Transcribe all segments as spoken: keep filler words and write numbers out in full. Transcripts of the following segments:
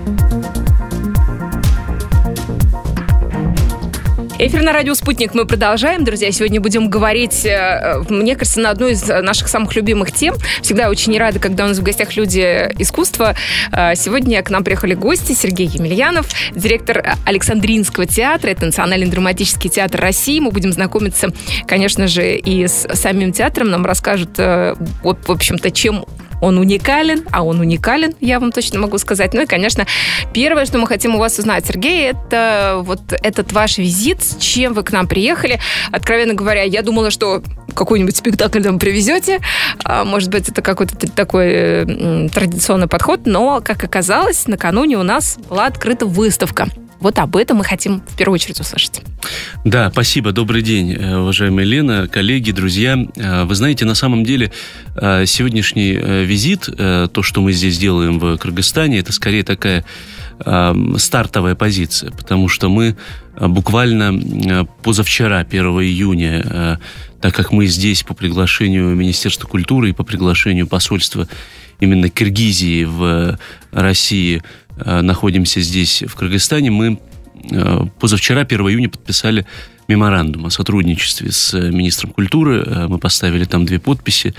Эфир на радио «Спутник» мы продолжаем. Друзья, сегодня будем говорить, мне кажется, на одну из наших самых любимых тем. Всегда очень рада, когда у нас в гостях люди искусства. Сегодня к нам приехали гости. Сергей Емельянов, директор Александринского театра. Это Национальный драматический театр России. Мы будем знакомиться, конечно же, и с самим театром. Нам расскажут, вот, в общем-то, чем он уникален, а он уникален, я вам точно могу сказать. Ну и, конечно, первое, что мы хотим у вас узнать, Сергей, это вот этот ваш визит, с чем вы к нам приехали. Откровенно говоря, я думала, что какой-нибудь спектакль там привезете. Может быть, это какой-то такой традиционный подход, но, как оказалось, накануне у нас была открыта выставка. Вот об этом мы хотим в первую очередь услышать. Да, спасибо. Добрый день, уважаемая Лена, коллеги, друзья. Вы знаете, на самом деле сегодняшний визит, то, что мы здесь делаем в Кыргызстане, это скорее такая стартовая позиция, потому что мы буквально позавчера, первого июня, так как мы здесь по приглашению Министерства культуры и по приглашению посольства именно Киргизии в России находимся здесь, в Кыргызстане, мы позавчера, первого июня, подписали меморандум о сотрудничестве с министром культуры. Мы поставили там две подписи.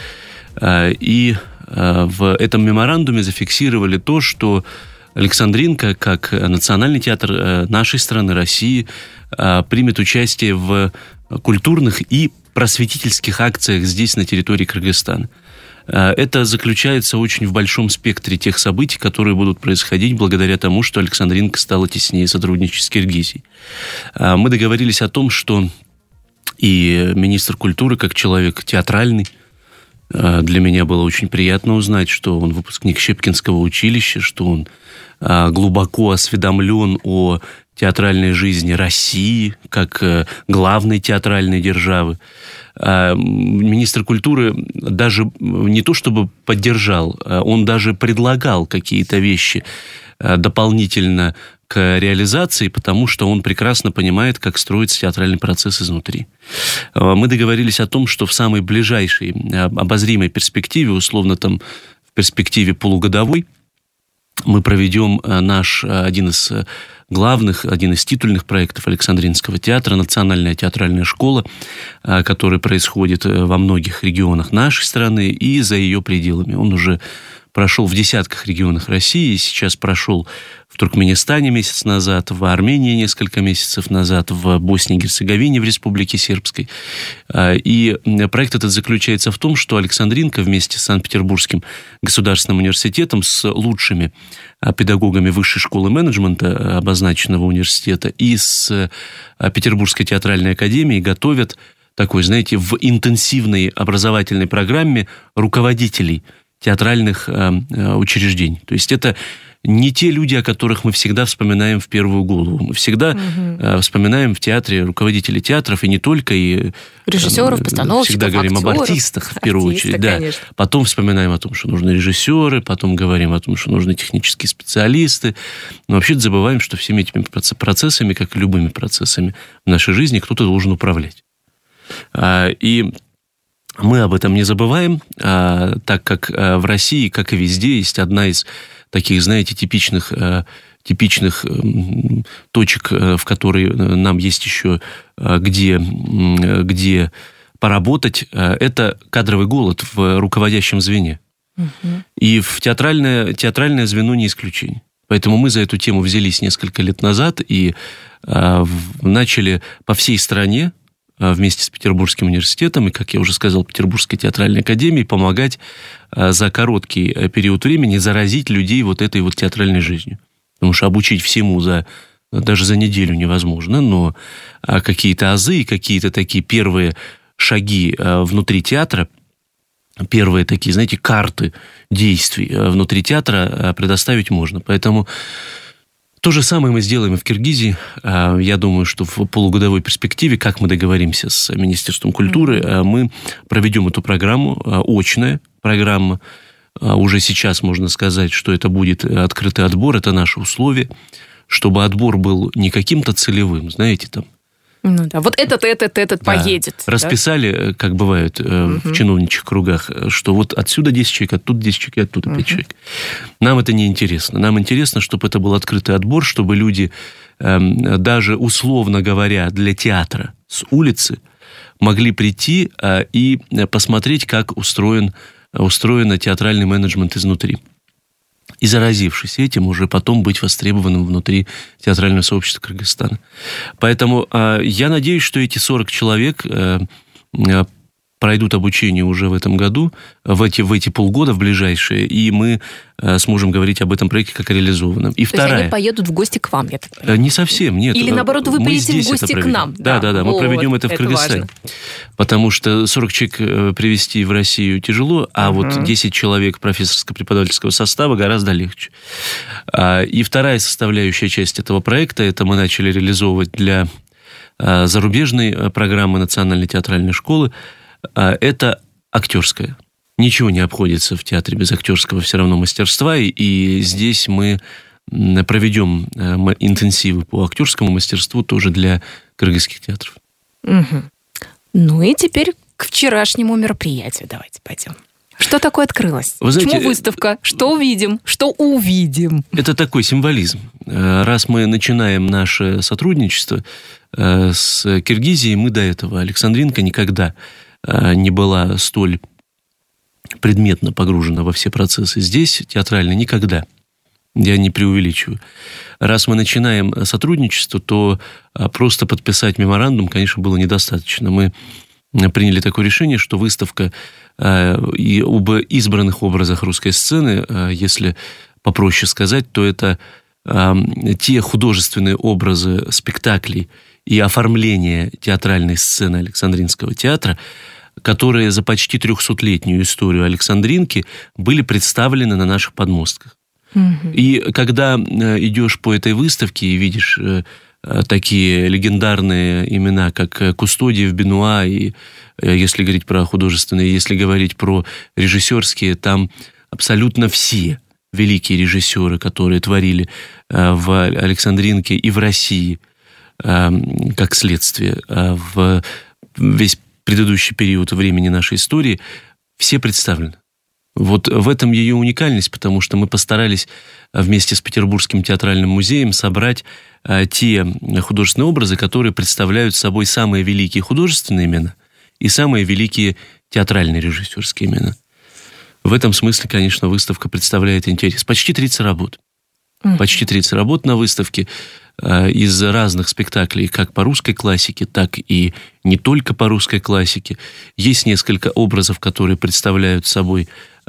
И в этом меморандуме зафиксировали то, что Александринка, как национальный театр нашей страны, России, примет участие в культурных и просветительских акциях здесь, на территории Кыргызстана. Это заключается очень в большом спектре тех событий, которые будут происходить благодаря тому, что Александринка стала теснее сотрудничать с Киргизией. Мы договорились о том, что и министр культуры, как человек театральный, для меня было очень приятно узнать, что он выпускник Щепкинского училища, что он глубоко осведомлен о театральной жизни России, как главной театральной державы. Министр культуры даже не то чтобы поддержал, он даже предлагал какие-то вещи дополнительно к реализации, потому что он прекрасно понимает, как строится театральный процесс изнутри. Мы договорились о том, что в самой ближайшей обозримой перспективе, условно там в перспективе полугодовой, мы проведем наш один из главных, один из титульных проектов Александринского театра, Национальная театральная школа, который происходит во многих регионах нашей страны и за ее пределами. Он уже прошел в десятках регионах России, сейчас прошел в Туркменистане месяц назад, в Армении несколько месяцев назад, в Боснии и Герцеговине, в Республике Сербской. И проект этот заключается в том, что Александринка вместе с Санкт-Петербургским государственным университетом, с лучшими педагогами Высшей школы менеджмента обозначенного университета и с Петербургской театральной академией готовят такой, знаете, в интенсивной образовательной программе руководителей театральных учреждений. То есть это не те люди, о которых мы всегда вспоминаем в первую голову. Мы всегда угу. вспоминаем в театре руководителей театров, и не только, и режиссеров, постановщиков, всегда говорим актеров, об артистах, в первую артисты, очередь. Да. Потом вспоминаем о том, что нужны режиссеры, потом говорим о том, что нужны технические специалисты. Но вообще забываем, что всеми этими процессами, как и любыми процессами в нашей жизни, кто-то должен управлять. И мы об этом не забываем, так как в России, как и везде, есть одна из таких, знаете, типичных, типичных точек, в которой нам есть еще где, где поработать, это кадровый голод в руководящем звене. Угу. И в театральное, театральное звено не исключение. Поэтому мы за эту тему взялись несколько лет назад и начали по всей стране вместе с Петербургским университетом и, как я уже сказал, Петербургской театральной академией помогать за короткий период времени заразить людей вот этой вот театральной жизнью. Потому что обучить всему за, даже за неделю невозможно, но какие-то азы, какие-то такие первые шаги внутри театра, первые такие, знаете, карты действий внутри театра предоставить можно. Поэтому то же самое мы сделаем и в Киргизии. Я думаю, что в полугодовой перспективе, как мы договоримся с Министерством культуры, мы проведем эту программу, очная программа. Уже сейчас можно сказать, что это будет открытый отбор, это наши условия, чтобы отбор был не каким-то целевым, знаете, там, Ну да, вот этот, этот, этот да. поедет. Расписали, да? Как бывает угу. в чиновничьих кругах, что вот отсюда десять человек, оттуда десять человек, оттуда угу. пять человек. Нам это не интересно. Нам интересно, чтобы это был открытый отбор, чтобы люди, даже условно говоря, для театра с улицы могли прийти и посмотреть, как устроен, устроен театральный менеджмент изнутри. И заразившись этим, уже потом быть востребованным внутри театрального сообщества Кыргызстана. Поэтому э, я надеюсь, что эти сорок человек э, э, пройдут обучение уже в этом году, в эти, в эти полгода, в ближайшие, и мы э, сможем говорить об этом проекте как о реализованном. И То вторая... есть они поедут в гости к вам, я так понимаю? Не совсем, нет. Или, наоборот, вы поедете в гости к нам? Да, да, да, да. Мы вот, проведем это в Кыргызстане. Важно. Потому что сорок человек привезти в Россию тяжело, а uh-huh. вот десять человек профессорско-преподавательского состава гораздо легче. И вторая составляющая часть этого проекта, это мы начали реализовывать для зарубежной программы Национальной театральной школы, это актерская. Ничего не обходится в театре без актерского все равно мастерства, и здесь мы проведем интенсивы по актерскому мастерству тоже для кыргызских театров. Угу. Ну и теперь к вчерашнему мероприятию давайте пойдем. Что такое открылось? Вы знаете, почему выставка? Что увидим? Что увидим? Это такой символизм. Раз мы начинаем наше сотрудничество с Киргизией, мы до этого, Александринка никогда не была столь предметно погружена во все процессы. Здесь театрально никогда. Я не преувеличиваю. Раз мы начинаем сотрудничество, то просто подписать меморандум, конечно, было недостаточно. Мы приняли такое решение, что выставка и об избранных образах русской сцены, если попроще сказать, то это те художественные образы спектаклей и оформление театральной сцены Александринского театра, которые за почти трехсотлетнюю историю Александринки были представлены на наших подмостках. Mm-hmm. И когда идешь по этой выставке и видишь такие легендарные имена, как Кустодиев, Бенуа, и если говорить про художественные, если говорить про режиссерские, там абсолютно все великие режиссеры, которые творили в Александринке и в России, как следствие, в весь предыдущий период времени нашей истории, все представлены. Вот в этом ее уникальность, потому что мы постарались вместе с Петербургским театральным музеем собрать те художественные образы, которые представляют собой самые великие художественные имена и самые великие театральные режиссерские имена. В этом смысле, конечно, выставка представляет интерес. Почти тридцать работ. Почти тридцать работ на выставке из разных спектаклей, как по русской классике, так и не только по русской классике. Есть несколько образов, которые представляют собой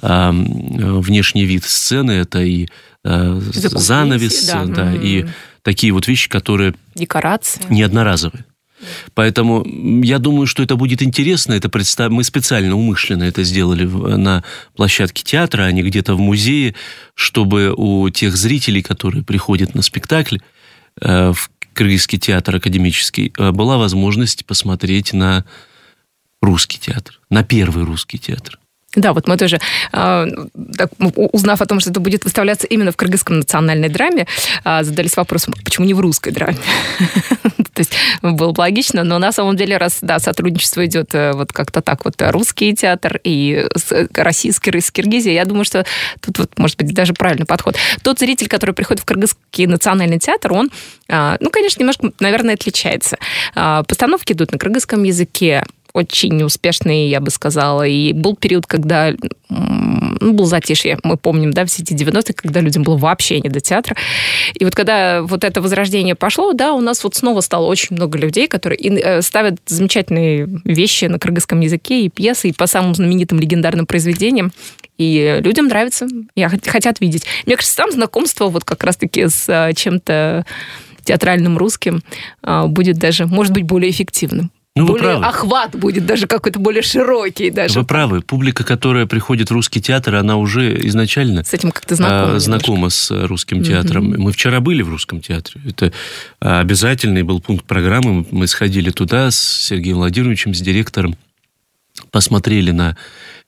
внешний вид сцены. Это и занавес, да. Да, и такие вот вещи, которые декорации не одноразовые. Поэтому я думаю, что это будет интересно. Это представ... Мы специально, умышленно это сделали на площадке театра, а не где-то в музее, чтобы у тех зрителей, которые приходят на спектакль в Кыргызский театр академический, была возможность посмотреть на русский театр, на первый русский театр. Да, вот мы тоже, узнав о том, что это будет выставляться именно в Кыргызском национальной драме, задались вопросом, почему не в русской драме? То есть было бы логично, но на самом деле, раз да, сотрудничество идет вот как-то так, вот русский театр и российский с Киргизией, я думаю, что тут вот, может быть, даже правильный подход. Тот зритель, который приходит в Кыргызский национальный театр, он, ну, конечно, немножко, наверное, отличается. Постановки идут на кыргызском языке, очень успешный, я бы сказала. И был период, когда ну, был затишье, мы помним, да, все эти девяностые, когда людям было вообще не до театра. И вот когда вот это возрождение пошло, да, у нас вот снова стало очень много людей, которые ставят замечательные вещи на кыргызском языке, и пьесы, и по самым знаменитым легендарным произведениям. И людям нравится, и хотят видеть. Мне кажется, там знакомство вот как раз-таки с чем-то театральным русским будет даже, может быть, более эффективным. Ну, более вы правы. Охват будет даже какой-то более широкий. Даже. Вы правы. Публика, которая приходит в русский театр, она уже изначально с этим как-то знакома, знакома с русским театром. Mm-hmm. Мы вчера были в русском театре. Это обязательный был пункт программы. Мы сходили туда с Сергеем Владимировичем, с директором, посмотрели на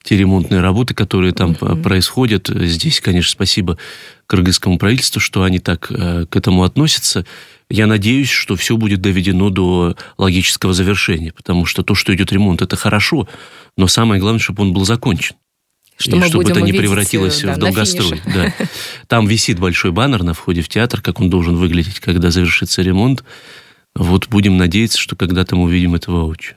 те ремонтные работы, которые там Mm-hmm. происходят. Здесь, конечно, спасибо кыргызскому правительству, что они так к этому относятся. Я надеюсь, что все будет доведено до логического завершения, потому что то, что идет ремонт, это хорошо, но самое главное, чтобы он был закончен. Что и мы чтобы будем это не увидеть, превратилось да, в долгострой. Да. Там висит большой баннер на входе в театр, как он должен выглядеть, когда завершится ремонт. Вот будем надеяться, что когда-то мы увидим это воочию.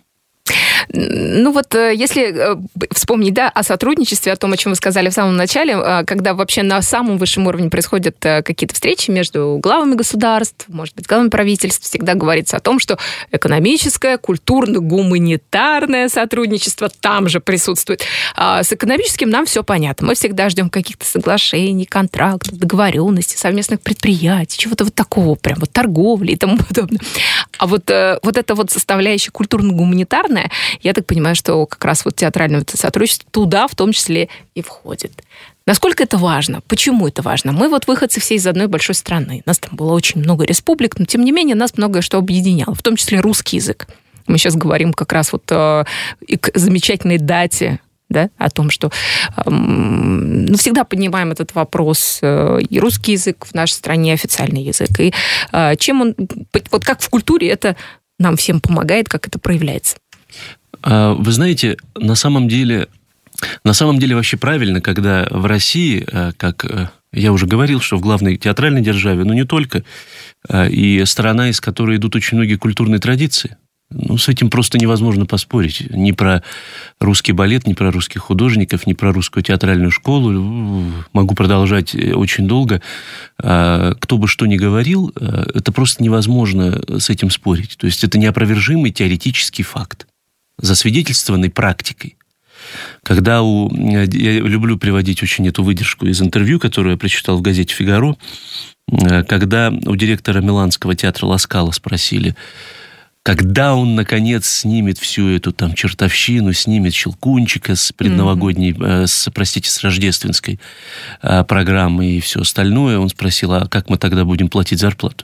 Ну вот если вспомнить, да, о сотрудничестве, о том, о чем вы сказали в самом начале, когда вообще на самом высшем уровне происходят какие-то встречи между главами государств, может быть, главами правительств, всегда говорится о том, что экономическое, культурно-гуманитарное сотрудничество там же присутствует. А с экономическим нам все понятно. Мы всегда ждем каких-то соглашений, контрактов, договоренностей, совместных предприятий, чего-то вот такого, прям вот торговли и тому подобное. А вот, вот эта вот составляющая культурно-гуманитарная, я так понимаю, что как раз вот театральное сотрудничество туда в том числе и входит. Насколько это важно? Почему это важно? Мы вот выходцы все из одной большой страны. Нас там было очень много республик, но тем не менее нас многое что объединяло, в том числе русский язык. Мы сейчас говорим как раз вот э, к замечательной дате, да, о том, что э, ну, всегда поднимаем этот вопрос. Э, и русский язык в нашей стране официальный язык. И э, чем он... Вот как в культуре это нам всем помогает, как это проявляется? Вы знаете, на самом деле, на самом деле вообще правильно, когда в России, как я уже говорил, что в главной театральной державе, но не только, и страна, из которой идут очень многие культурные традиции. Ну, с этим просто невозможно поспорить. Ни про русский балет, ни про русских художников, ни про русскую театральную школу. Могу продолжать очень долго. Кто бы что ни говорил, это просто невозможно с этим спорить. То есть это неопровержимый теоретический факт, засвидетельствованный практикой. Когда у... Я люблю приводить очень эту выдержку из интервью, которую я прочитал в газете «Фигаро», когда у директора Миланского театра Ла Скала спросили, когда он, наконец, снимет всю эту там чертовщину, снимет «Щелкунчика» с предновогодней, mm-hmm. с, простите, с рождественской программы и все остальное, он спросил, а как мы тогда будем платить зарплату?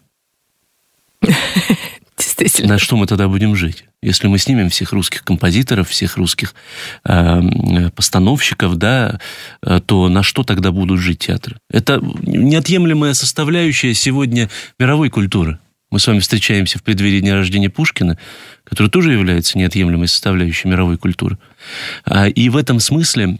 Действительно. На что мы тогда будем жить? Если мы снимем всех русских композиторов, всех русских э, постановщиков, да, то на что тогда будут жить театры? Это неотъемлемая составляющая сегодня мировой культуры. Мы с вами встречаемся в преддверии дня рождения Пушкина, который тоже является неотъемлемой составляющей мировой культуры. И в этом смысле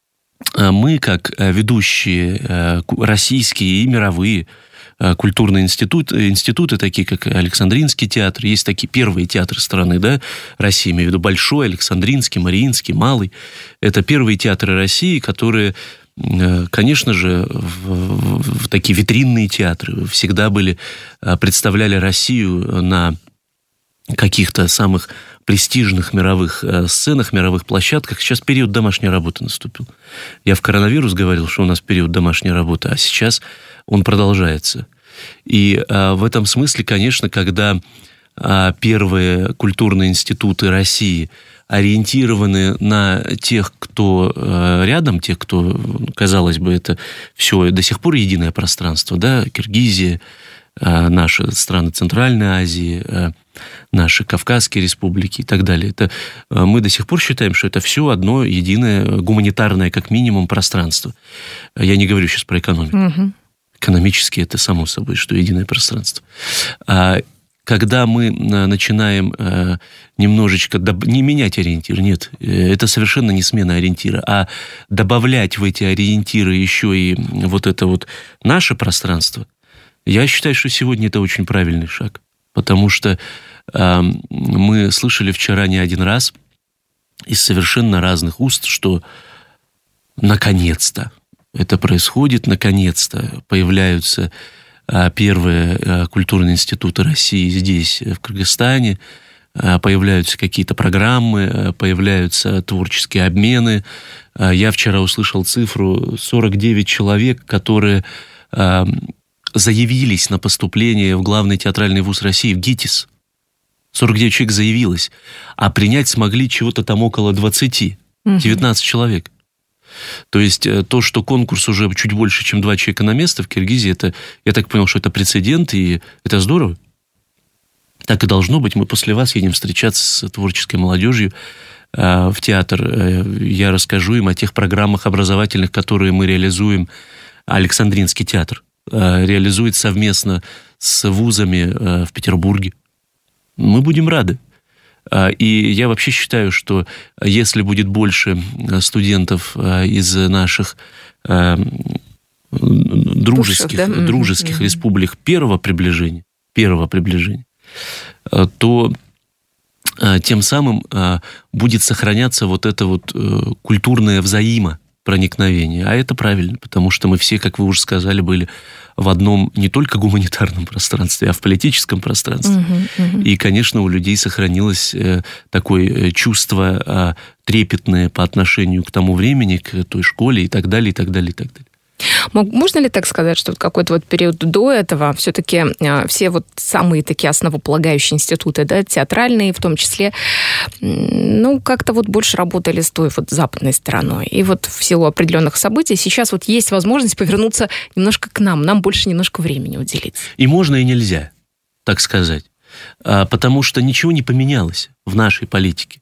мы, как ведущие российские и мировые культурные институты, институты, такие как Александринский театр, есть такие первые театры страны, да, России, имею в виду Большой, Александринский, Мариинский, Малый. Это первые театры России, которые, конечно же, в, в, в такие витринные театры всегда были, представляли Россию на каких-то самых престижных мировых сценах, мировых площадках. Сейчас период домашней работы наступил. Я в коронавирус говорил, что у нас период домашней работы, а сейчас он продолжается. И а, в этом смысле, конечно, когда а, первые культурные институты России ориентированы на тех, кто а, рядом, тех, кто, казалось бы, это все до сих пор единое пространство, да, Киргизия, а, наши страны Центральной Азии, а, наши Кавказские республики и так далее. Это, а, мы до сих пор считаем, что это все одно единое гуманитарное, как минимум, пространство. Я не говорю сейчас про экономику. Mm-hmm. Экономически это само собой, что единое пространство. А когда мы начинаем немножечко доб... не менять ориентир, нет, это совершенно не смена ориентира, а добавлять в эти ориентиры еще и вот это вот наше пространство, я считаю, что сегодня это очень правильный шаг. Потому что э, мы слышали вчера не один раз из совершенно разных уст, что наконец-то это происходит, наконец-то появляются первые культурные институты России здесь, в Кыргызстане, появляются какие-то программы, появляются творческие обмены. Я вчера услышал цифру сорок девять человек, которые заявились на поступление в главный театральный вуз России, в ГИТИС. сорок девять человек заявилось, а принять смогли чего-то там около двадцать, девятнадцать человек. То есть то, что конкурс уже чуть больше, чем два человека на место в Киргизии, это, я так понял, что это прецедент, и это здорово. Так и должно быть. Мы после вас едем встречаться с творческой молодежью в театр, я расскажу им о тех программах образовательных, которые мы реализуем. Александринский театр реализует совместно с вузами в Петербурге. Мы будем рады. И я вообще считаю, что если будет больше студентов из наших дружеских, Бывших, да? дружеских mm-hmm. республик первого приближения, первого приближения, то тем самым будет сохраняться вот это вот культурное взаимопроникновение. А это правильно, потому что мы все, как вы уже сказали, были в одном не только гуманитарном пространстве, а в политическом пространстве. Uh-huh, uh-huh. И, конечно, у людей сохранилось такое чувство трепетное по отношению к тому времени, к той школе и так далее, и так далее, и так далее. Можно ли так сказать, что какой-то вот период до этого все-таки все вот самые такие основополагающие институты, да, театральные в том числе, ну, как-то вот больше работали с той вот западной стороной. И вот в силу определенных событий сейчас вот есть возможность повернуться немножко к нам, нам больше немножко времени уделить. И можно, и нельзя, так сказать. Потому что ничего не поменялось в нашей политике.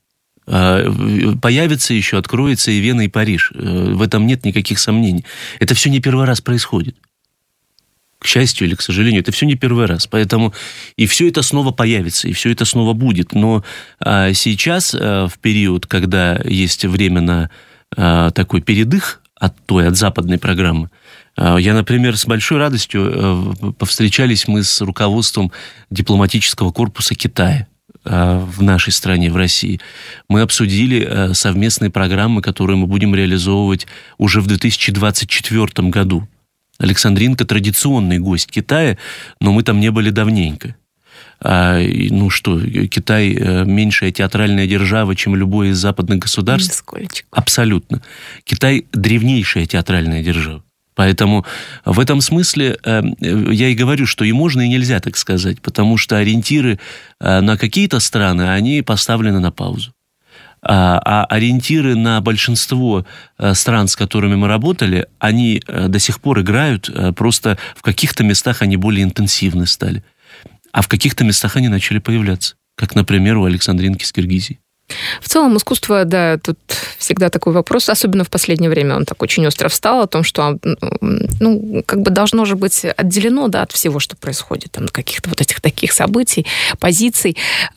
Появится еще, откроется и Вена, и Париж. В этом нет никаких сомнений. Это все не первый раз происходит. К счастью или к сожалению, это все не первый раз. Поэтому и все это снова появится, и все это снова будет. Но сейчас, в период, когда есть время на такой передых от той, от западной программы, я, например, с большой радостью повстречались мы с руководством дипломатического корпуса Китая в нашей стране, в России. Мы обсудили совместные программы, которые мы будем реализовывать уже в две тысячи двадцать четвёртом году. Александринка – традиционный гость Китая, но мы там не были давненько. А, ну что, Китай – меньшая театральная держава, чем любое из западных государств? Нисколько. Абсолютно. Китай – древнейшая театральная держава. Поэтому в этом смысле я и говорю, что и можно, и нельзя, так сказать, потому что ориентиры на какие-то страны, они поставлены на паузу. А ориентиры на большинство стран, с которыми мы работали, они до сих пор играют, просто в каких-то местах они более интенсивны стали, а в каких-то местах они начали появляться, как, например, у Александринки с Киргизией. В целом искусство, да, тут всегда такой вопрос, особенно в последнее время он так очень остро встал, о том, что, ну, как бы должно же быть отделено, да, от всего, что происходит, там, каких-то вот этих таких событий, позиций.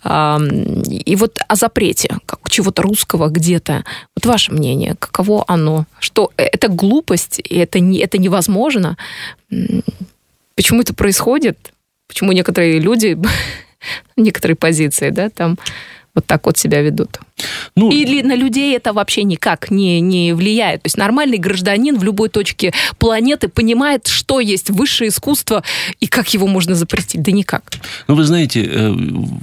И вот о запрете как чего-то русского где-то, вот ваше мнение, каково оно? Что это глупость, и это, не, это невозможно? Почему это происходит? Почему некоторые люди, некоторые позиции, да, там... вот так вот себя ведут. Ну, или на людей это вообще никак не, не влияет. То есть нормальный гражданин в любой точке планеты понимает, что есть высшее искусство и как его можно запретить. Да никак. Ну, вы знаете,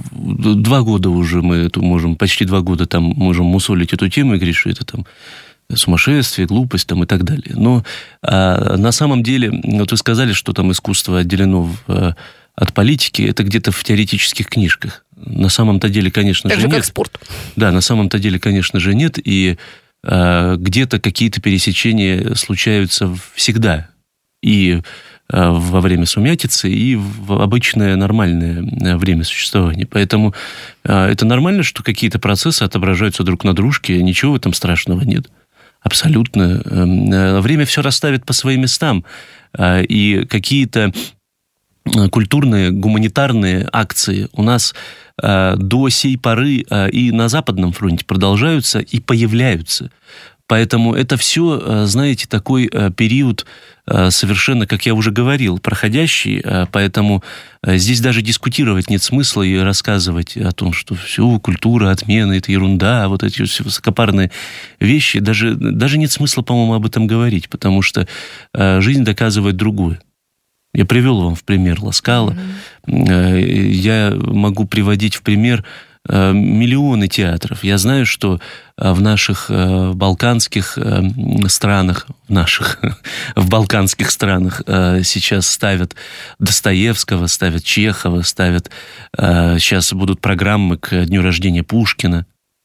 два года уже мы это можем, почти два года там можем мусолить эту тему и говорить, что это там сумасшествие, глупость там и так далее. Но а, на самом деле, вот вы сказали, что там искусство отделено в, от политики, это где-то в теоретических книжках. На самом-то деле, конечно так же, же, нет. как спорт. Да, на самом-то деле, конечно же, нет. И э, где-то какие-то пересечения случаются всегда. И э, во время сумятицы, и в обычное нормальное время существования. Поэтому э, это нормально, что какие-то процессы отображаются друг на дружке. Ничего в этом страшного нет. Абсолютно. Э, время все расставит по своим местам. Э, и какие-то культурные, гуманитарные акции у нас э, до сей поры э, и на Западном фронте продолжаются и появляются. Поэтому это все, э, знаете, такой э, период э, совершенно, как я уже говорил, проходящий. Э, поэтому э, здесь даже дискутировать нет смысла и рассказывать о том, что все, культура, отмена, это ерунда, вот эти все высокопарные вещи. Даже, даже нет смысла, по-моему, об этом говорить, потому что э, жизнь доказывает другое. Я привел вам в пример Ла Скала. Mm-hmm. Я могу приводить в пример миллионы театров. Я знаю, что в наших балканских странах, в наших, в балканских странах сейчас ставят Достоевского, ставят Чехова, ставят... Сейчас будут программы к дню рождения Пушкина.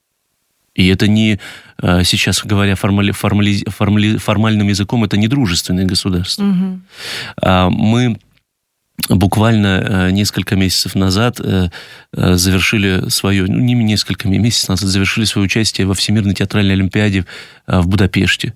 И это не, сейчас говоря формали, формали, формали, формальным языком, это не дружественное государство. Угу. Мы буквально несколько месяцев назад завершили свое, ну, не несколько месяцев назад, завершили свое участие во Всемирной театральной олимпиаде в Будапеште.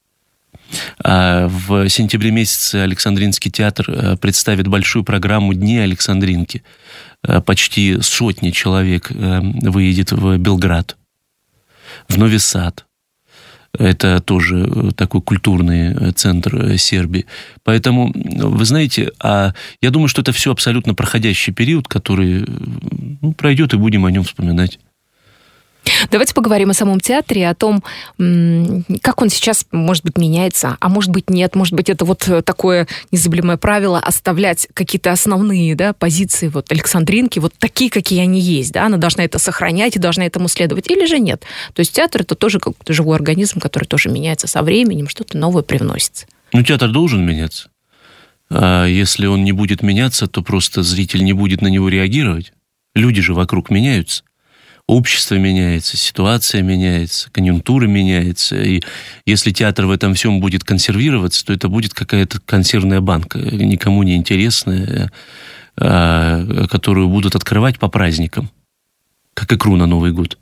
В сентябре месяце Александринский театр представит большую программу «Дни Александринки». Почти сотни человек выедет в Белград, в Нови Сад. Это тоже такой культурный центр Сербии. Поэтому, вы знаете, а я думаю, что это все абсолютно проходящий период, который, ну, пройдет, и будем о нем вспоминать. Давайте поговорим о самом театре, о том, как он сейчас, может быть, меняется, а может быть, нет. Может быть, это вот такое незабываемое правило оставлять какие-то основные, да, позиции вот Александринки, вот такие, какие они есть. Да? Она должна это сохранять и должна этому следовать. Или же нет. То есть театр — это тоже какой-то живой организм, который тоже меняется со временем, что-то новое привносится. Ну, театр должен меняться. А если он не будет меняться, то просто зритель не будет на него реагировать. Люди же вокруг меняются. Общество меняется, ситуация меняется, конъюнктура меняется. И если театр в этом всем будет консервироваться, то это будет какая-то консервная банка, никому не интересная, которую будут открывать по праздникам, как икру на Новый год.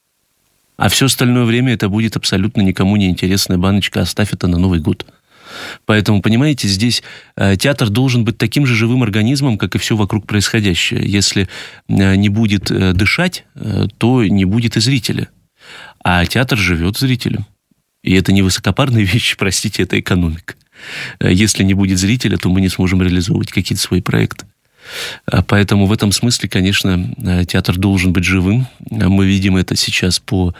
А все остальное время это будет абсолютно никому не интересная баночка, оставь это на Новый год. Поэтому, понимаете, здесь театр должен быть таким же живым организмом, как и все вокруг происходящее. Если не будет дышать, то не будет и зрителя. А театр живет зрителем. И это не высокопарные вещи, простите, это экономика. Если не будет зрителя, то мы не сможем реализовывать какие-то свои проекты. Поэтому в этом смысле, конечно, театр должен быть живым. Мы видим это сейчас по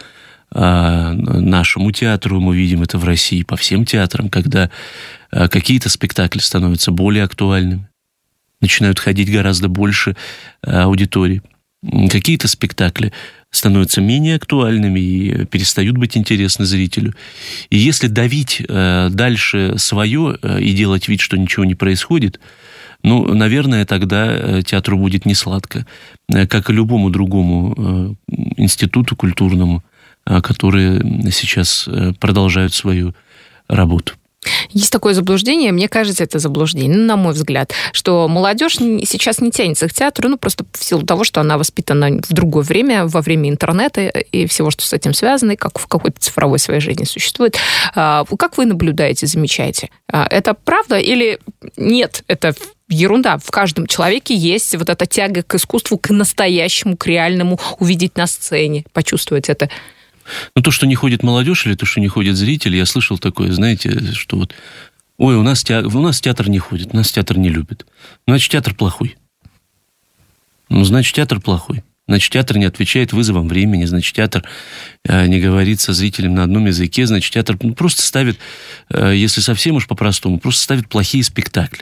нашему театру, мы видим это в России по всем театрам, когда какие-то спектакли становятся более актуальными, начинают ходить гораздо больше аудитории. Какие-то спектакли становятся менее актуальными и перестают быть интересны зрителю. И если давить дальше свое и делать вид, что ничего не происходит, ну, наверное, тогда театру будет несладко, как и любому другому институту культурному, которые сейчас продолжают свою работу. Есть такое заблуждение, мне кажется, это заблуждение, ну, на мой взгляд, что молодежь сейчас не тянется к театру, ну, просто в силу того, что она воспитана в другое время, во время интернета и всего, что с этим связано, и как в какой-то цифровой своей жизни существует. Как вы наблюдаете, замечаете? Это правда или нет? Это ерунда. В каждом человеке есть вот эта тяга к искусству, к настоящему, к реальному, увидеть на сцене, почувствовать это. Ну, то, что не ходит молодежь, или то, что не ходят зрители, я слышал такое, знаете, что вот, ой, у нас, театр, у нас театр не ходит, нас театр не любит. Значит, театр плохой. Ну, значит, театр плохой. Значит, театр не отвечает вызовам времени, значит, театр не говорит со зрителем на одном языке, значит, театр просто ставит, если совсем уж по-простому, просто ставит плохие спектакли.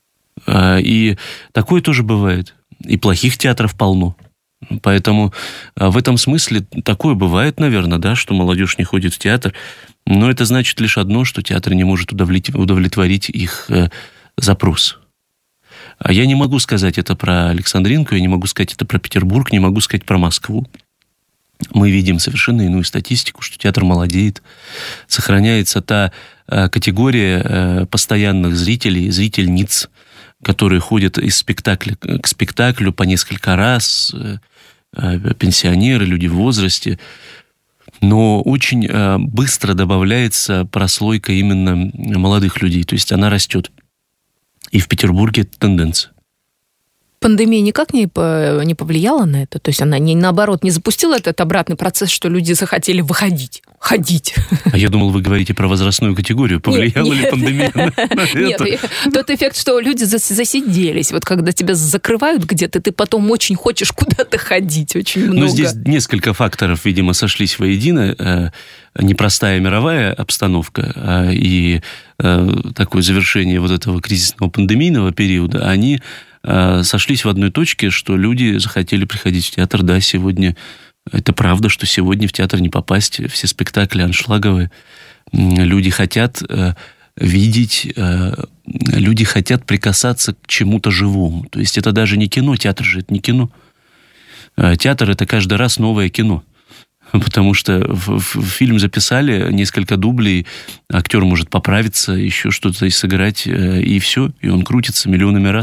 И такое тоже бывает. И плохих театров полно. Поэтому в этом смысле такое бывает, наверное, да, что молодежь не ходит в театр. Но это значит лишь одно, что театр не может удовлетворить их запрос. А я не могу сказать это про Александринку, я не могу сказать это про Петербург, не могу сказать про Москву. Мы видим совершенно иную статистику, что театр молодеет. Сохраняется та категория постоянных зрителей, зрительниц, которые ходят из спектакля к спектаклю по несколько раз, пенсионеры, люди в возрасте. Но очень быстро добавляется прослойка именно молодых людей, то есть она растет. И в Петербурге это тенденция. Пандемия никак не, не повлияла на это? То есть она, не, наоборот, не запустила этот обратный процесс, что люди захотели выходить, ходить? А я думал, вы говорите про возрастную категорию. Повлияла нет, ли нет. пандемия на, на нет, это? Тот эффект, что люди засиделись. Вот когда тебя закрывают где-то, ты потом очень хочешь куда-то ходить, очень много. Ну, здесь несколько факторов, видимо, сошлись воедино. Непростая мировая обстановка и такое завершение вот этого кризисного пандемийного периода, они сошлись в одной точке, что люди захотели приходить в театр. Да, сегодня это правда, что сегодня в театр не попасть, все спектакли аншлаговые. Люди хотят видеть, люди хотят прикасаться к чему-то живому. То есть это даже не кино, театр же это не кино. Театр — это каждый раз новое кино. Потому что в, в фильм записали несколько дублей, актер может поправиться, еще что-то сыграть, и все, и он крутится миллионами раз.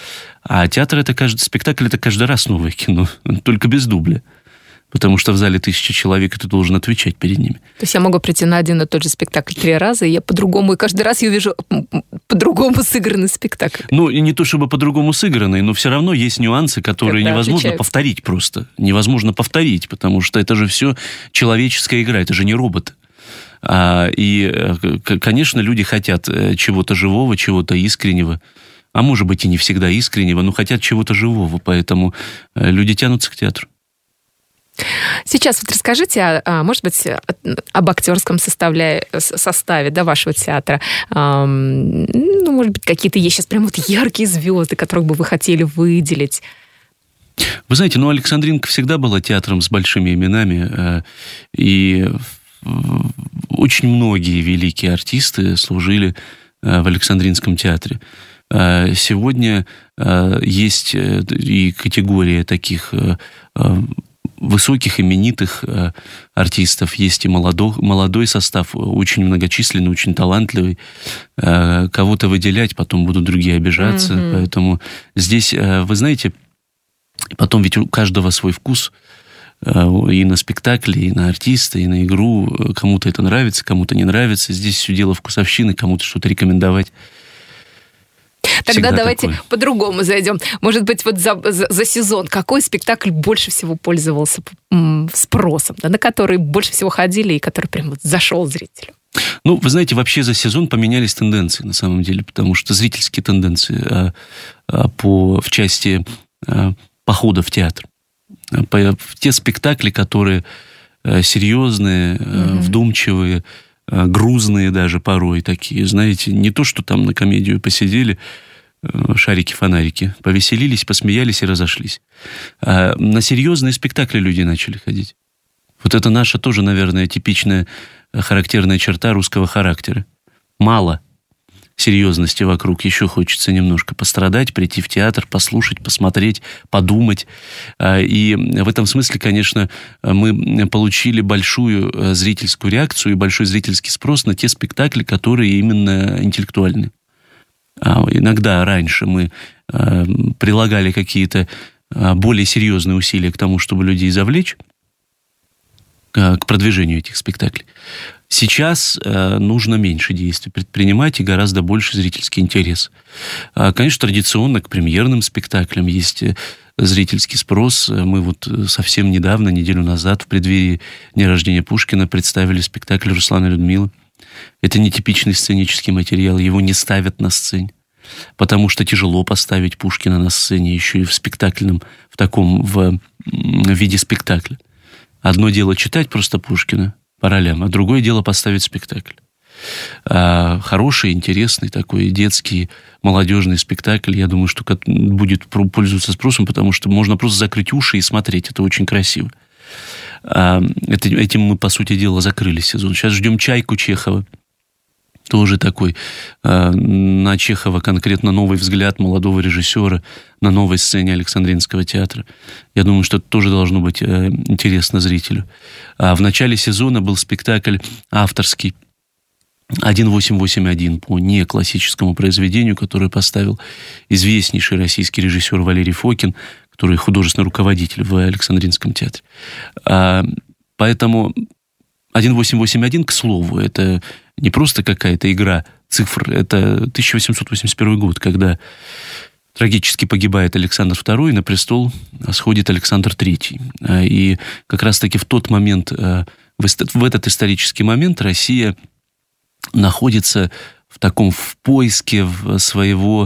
А театр это каждый спектакль, это каждый раз новое кино, только без дубля. Потому что в зале тысяча человек, и ты должен отвечать перед ними. То есть я могу прийти на один и тот же спектакль три раза, и я по-другому, и каждый раз я увижу по-другому сыгранный спектакль. Ну, и не то чтобы по-другому сыгранный, но все равно есть нюансы, которые Когда невозможно отличаются. повторить просто. Невозможно повторить, потому что это же все человеческая игра, это же не робот. А, и, конечно, люди хотят чего-то живого, чего-то искреннего. А может быть, и не всегда искреннего, но хотят чего-то живого, поэтому люди тянутся к театру. Сейчас вот расскажите, может быть, об актерском составе, составе да, вашего театра. Ну, может быть, какие-то есть сейчас прям вот яркие звезды, которых бы вы хотели выделить. Вы знаете, ну, Александринка всегда была театром с большими именами, и очень многие великие артисты служили в Александринском театре. Сегодня есть и категория таких высоких, именитых э, артистов, есть и молодой, молодой состав, очень многочисленный, очень талантливый. Э, кого-то выделять, потом будут другие обижаться. Mm-hmm. Поэтому здесь, э, вы знаете, потом ведь у каждого свой вкус э, и на спектакле, и на артиста, и на игру. Кому-то это нравится, кому-то не нравится. Здесь все дело вкусовщины, кому-то что-то рекомендовать. Тогда Всегда давайте такое. По-другому зайдем. Может быть, вот за, за, за сезон какой спектакль больше всего пользовался спросом, да, на который больше всего ходили и который прям вот зашел зрителю? Ну, вы знаете, вообще за сезон поменялись тенденции, на самом деле, потому что зрительские тенденции а, а, по, в части а, похода в театр. По, те спектакли, которые а, серьезные, mm-hmm. а, вдумчивые, грузные даже порой такие, знаете, не то, что там на комедию посидели, шарики-фонарики, повеселились, посмеялись и разошлись. А на серьезные спектакли люди начали ходить. Вот это наша тоже, наверное, типичная характерная черта русского характера. Мало серьезности вокруг, еще хочется немножко пострадать, прийти в театр, послушать, посмотреть, подумать. И в этом смысле, конечно, мы получили большую зрительскую реакцию и большой зрительский спрос на те спектакли, которые именно интеллектуальны. Иногда раньше мы прилагали какие-то более серьезные усилия к тому, чтобы людей завлечь к продвижению этих спектаклей. Сейчас э, нужно меньше действий предпринимать и гораздо больше зрительский интерес. А, конечно, традиционно к премьерным спектаклям есть зрительский спрос. Мы вот совсем недавно, неделю назад, в преддверии дня рождения Пушкина, представили спектакль «Руслан и Людмила». Это нетипичный сценический материал, его не ставят на сцене, потому что тяжело поставить Пушкина на сцене, еще и в спектакльном, в таком, в, в виде спектакля. Одно дело читать просто Пушкина по ролям, а другое дело поставить спектакль. А хороший, интересный такой детский, молодежный спектакль, я думаю, что будет пользоваться спросом, потому что можно просто закрыть уши и смотреть, это очень красиво. А этим мы, по сути дела, закрыли сезон. Сейчас ждем «Чайку» Чехова. Тоже такой э, на Чехова конкретно новый взгляд молодого режиссера на новой сцене Александринского театра. Я думаю, что это тоже должно быть э, интересно зрителю. А в начале сезона был спектакль авторский тысяча восемьсот восемьдесят один по неклассическому произведению, которое поставил известнейший российский режиссер Валерий Фокин, который художественный руководитель в Александринском театре. А, поэтому тысяча восемьсот восемьдесят один, к слову, это не просто какая-то игра цифр, это тысяча восемьсот восемьдесят первый год, когда трагически погибает Александр второй, на престол сходит Александр третий. И как раз-таки в тот момент, в этот исторический момент Россия находится в таком в поиске своего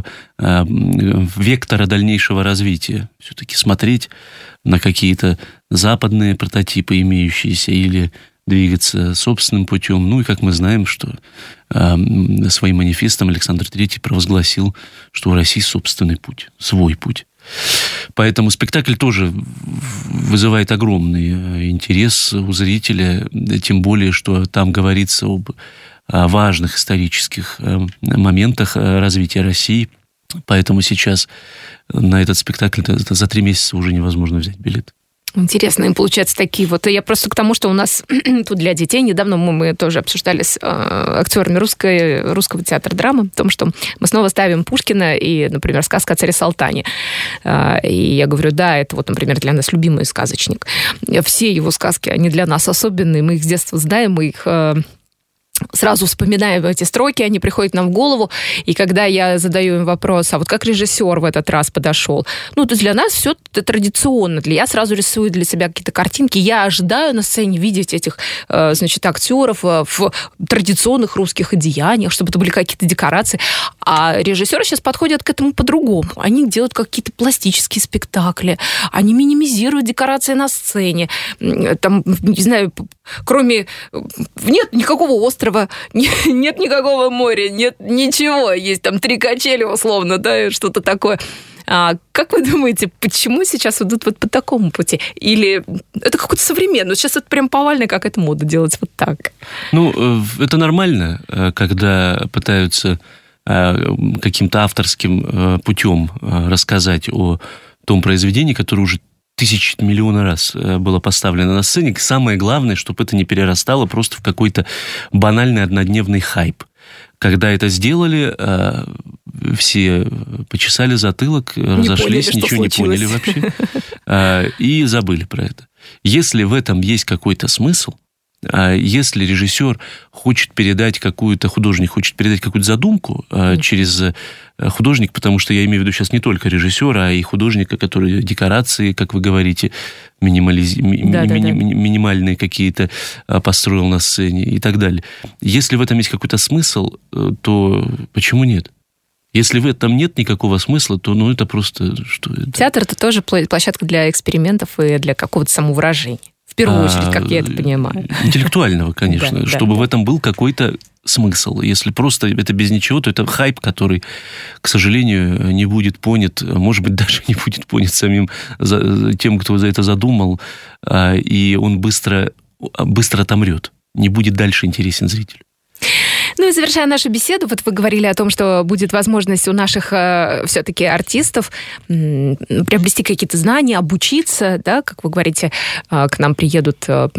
вектора дальнейшего развития. Все-таки смотреть на какие-то западные прототипы имеющиеся или двигаться собственным путем. Ну и как мы знаем, что э, своим манифестом Александр третий провозгласил, что у России собственный путь, свой путь. Поэтому спектакль тоже вызывает огромный интерес у зрителя, тем более, что там говорится об важных исторических моментах развития России. Поэтому сейчас на этот спектакль за три месяца уже невозможно взять билет. Интересно, им получается такие вот. Я просто к тому, что у нас тут для детей недавно мы, мы тоже обсуждали с э, актерами русской, русского театра драмы о том, что мы снова ставим Пушкина и, например, сказка о царе Салтане. Э, и я говорю, да, это вот, например, для нас любимый сказочник. Все его сказки, они для нас особенные, мы их с детства знаем, мы их... Э, сразу вспоминаем эти строки, они приходят нам в голову, и когда я задаю им вопрос, а вот как режиссер в этот раз подошел? Ну, то есть для нас все это традиционно. Я сразу рисую для себя какие-то картинки, я ожидаю на сцене видеть этих, значит, актеров в традиционных русских одеяниях, чтобы это были какие-то декорации. А режиссеры сейчас подходят к этому по-другому. Они делают какие-то пластические спектакли, они минимизируют декорации на сцене. Там, не знаю, кроме... Нет никакого острова, нет никакого моря, нет ничего. Есть там три качели, условно, да, что-то такое. А как вы думаете, почему сейчас идут вот по такому пути? Или это какой-то современный? Сейчас это прям повальная какая-то мода делать вот так. Ну, это нормально, когда пытаются каким-то авторским путем рассказать о том произведении, которое уже тысячи, миллионы раз было поставлено на сцене. Самое главное, чтобы это не перерастало просто в какой-то банальный однодневный хайп. Когда это сделали, все почесали затылок, не разошлись, поняли, ничего не поняли вообще, и забыли про это. Если в этом есть какой-то смысл, если режиссер хочет передать какую-то, художник хочет передать какую-то задумку mm. через художник, потому что я имею в виду сейчас не только режиссера, а и художника, который декорации, как вы говорите, минимализ... да, ми... да, ми... да. минимальные какие-то построил на сцене и так далее. Если в этом есть какой-то смысл, то почему нет? Если в этом нет никакого смысла, то ну, это просто... Что это? Театр – это тоже площадка для экспериментов и для какого-то самовыражения. В первую очередь, как я это понимаю. Интеллектуального, конечно, да, чтобы да, в этом был какой-то смысл. Если просто это без ничего, то это хайп, который, к сожалению, не будет понят, может быть, даже не будет понят самим тем, кто за это задумал, и он быстро, быстро отомрет, не будет дальше интересен зрителю. Ну и завершая нашу беседу, вот вы говорили о том, что будет возможность у наших э, все-таки артистов э, приобрести какие-то знания, обучиться, да, как вы говорите, э, к нам приедут э,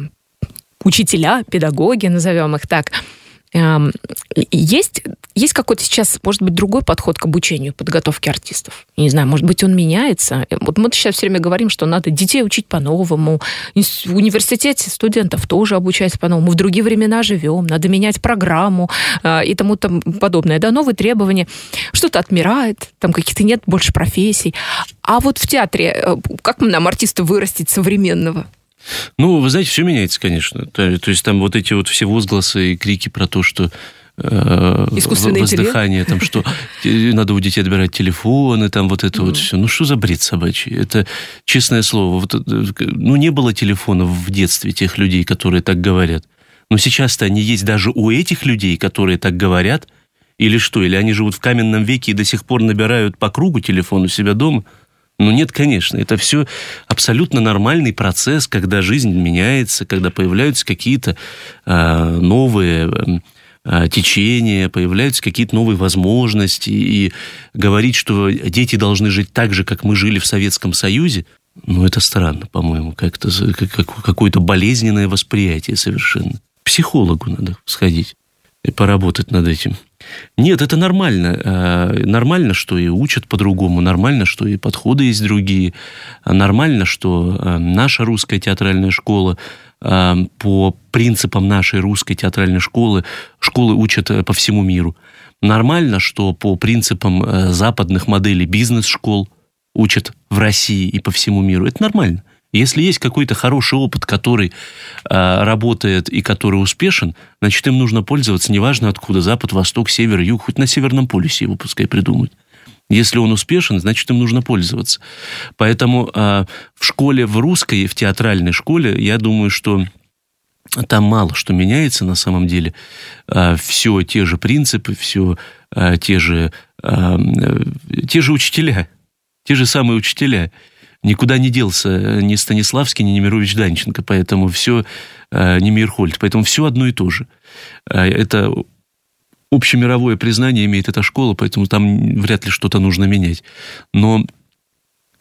учителя, педагоги, назовем их так. Э, есть, есть какой-то сейчас, может быть, другой подход к обучению, подготовке артистов? Я не знаю, может быть, он меняется? Вот мы сейчас все время говорим, что надо детей учить по-новому, в университете студентов тоже обучать по-новому, в другие времена живем, надо менять программу э, и тому тому подобное. Да, новые требования. Что-то отмирает, там каких-то нет больше профессий. А вот в театре, э, как нам, артиста, вырастить современного? Ну, вы знаете, все меняется, конечно. То, то есть там вот эти вот все возгласы и крики про то, что э, воздыхание, там, что надо у детей отбирать телефоны, там вот это mm. вот все. Ну, что за бред собачий? Это, честное слово, вот, ну, не было телефонов в детстве тех людей, которые так говорят. Но сейчас-то они есть даже у этих людей, которые так говорят. Или что? Или они живут в каменном веке и до сих пор набирают по кругу телефон у себя дома? Ну, нет, конечно. Это все абсолютно нормальный процесс, когда жизнь меняется, когда появляются какие-то э, новые э, течения, появляются какие-то новые возможности. И говорить, что дети должны жить так же, как мы жили в Советском Союзе, ну, это странно, по-моему. Как-то, как, какое-то болезненное восприятие совершенно. К психологу надо сходить и поработать над этим. Нет, это нормально. Нормально, что и учат по-другому, нормально, что и подходы есть другие, нормально, что наша русская театральная школа по принципам нашей русской театральной школы, школы учат по всему миру. Нормально, что по принципам западных моделей бизнес-школ учат в России и по всему миру. Это нормально. Если есть какой-то хороший опыт, который э, работает и который успешен, значит, им нужно пользоваться, неважно откуда, запад, восток, север, юг, хоть на Северном полюсе его пускай придумают. Если он успешен, значит, им нужно пользоваться. Поэтому э, в школе, в русской, в театральной школе, я думаю, что там мало что меняется на самом деле. Э, все те же принципы, все э, те же, э, те же учителя, те же самые учителя. Никуда не делся ни Станиславский, ни Немирович Данченко, поэтому все, э, ни Мейерхольд, поэтому все одно и то же. Э, это общемировое признание имеет эта школа, поэтому там вряд ли что-то нужно менять. Но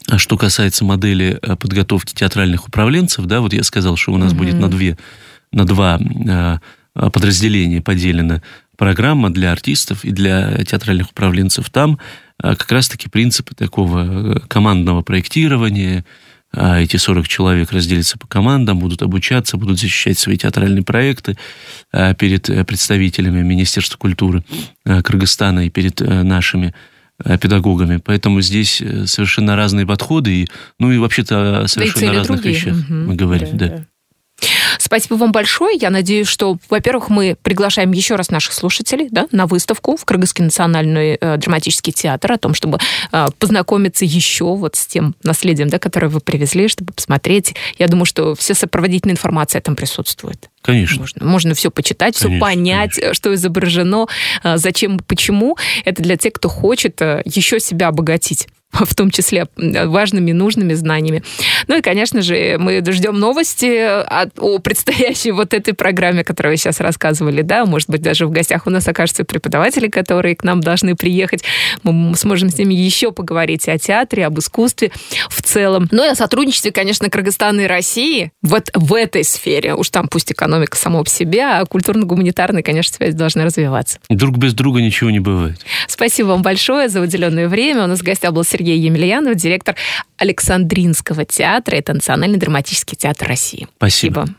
А что касается модели подготовки театральных управленцев, да, вот я сказал, что у нас mm-hmm. будет на, две, на два подразделения поделена программа для артистов и для театральных управленцев. Там как раз-таки принципы такого командного проектирования. Эти сорок человек разделятся по командам, будут обучаться, будут защищать свои театральные проекты перед представителями Министерства культуры Кыргызстана и перед нашими педагогами. Поэтому здесь совершенно разные подходы, и, ну и вообще-то о совершенно да разных другие. вещах угу. мы говорим. Да, да. Да. Спасибо вам большое. Я надеюсь, что, во-первых, мы приглашаем еще раз наших слушателей, да, на выставку в Кыргызский национальный э, драматический театр, о том, чтобы э, познакомиться еще вот с тем наследием, да, которое вы привезли, чтобы посмотреть. Я думаю, что вся сопроводительная информация там присутствует. Конечно. Можно, можно все почитать, все конечно, понять, конечно. Что изображено, э, зачем и почему. Это для тех, кто хочет э, еще себя обогатить, в том числе важными, нужными знаниями. Ну и, конечно же, мы ждем новости от, о предстоящей вот этой программе, которую вы сейчас рассказывали, да, может быть, даже в гостях у нас окажутся преподаватели, которые к нам должны приехать. Мы сможем с ними еще поговорить и о театре, об искусстве в целом. Ну и о сотрудничестве, конечно, Кыргызстана и России вот в этой сфере. Уж там пусть экономика сама по себе, а культурно-гуманитарные, конечно, связи должны развиваться. Друг без друга ничего не бывает. Спасибо вам большое за уделенное время. У нас в гостях был Сергей Емельянов, директор Александринского театра. Это Национальный драматический театр России. Спасибо. Спасибо.